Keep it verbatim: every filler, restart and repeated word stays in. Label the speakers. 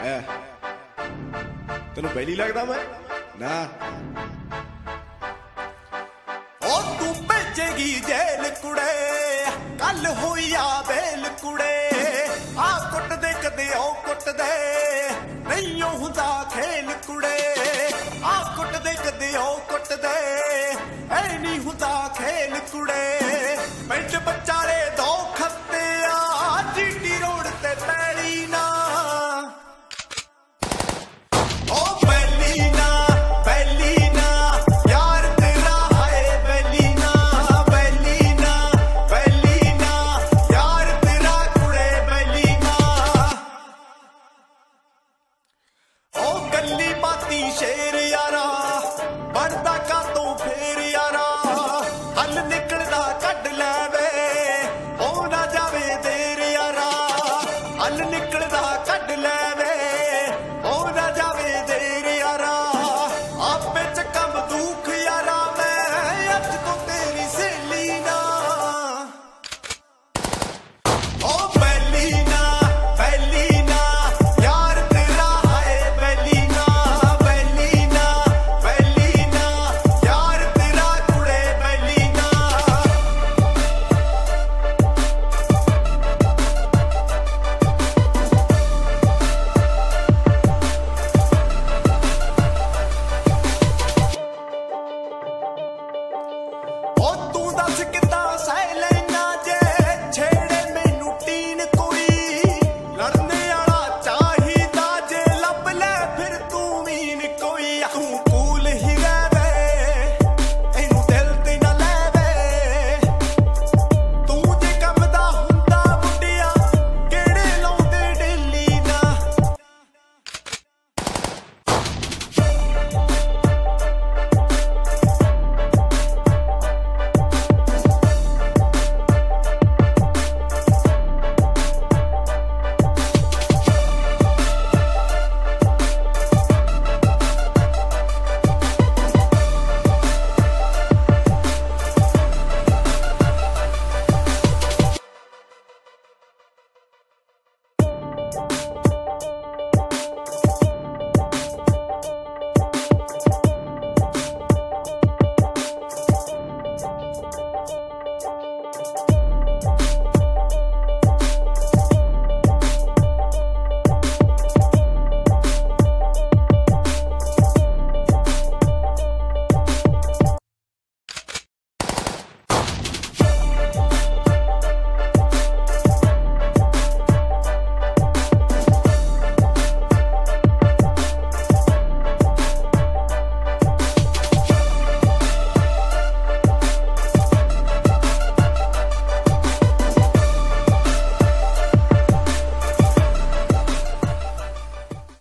Speaker 1: तेनू पहली लगदा मैं ना
Speaker 2: ओ तू भेजेगी जेल कुड़े कल होई आ बेल कुड़े आ कुट दे कदे ओ कुट दे नहीं हुंदा खेल कुड़े आ कुट दे कदे ओ कुट दे ऐ नहीं हुंदा खेल कुड़े पिंड बचाले दो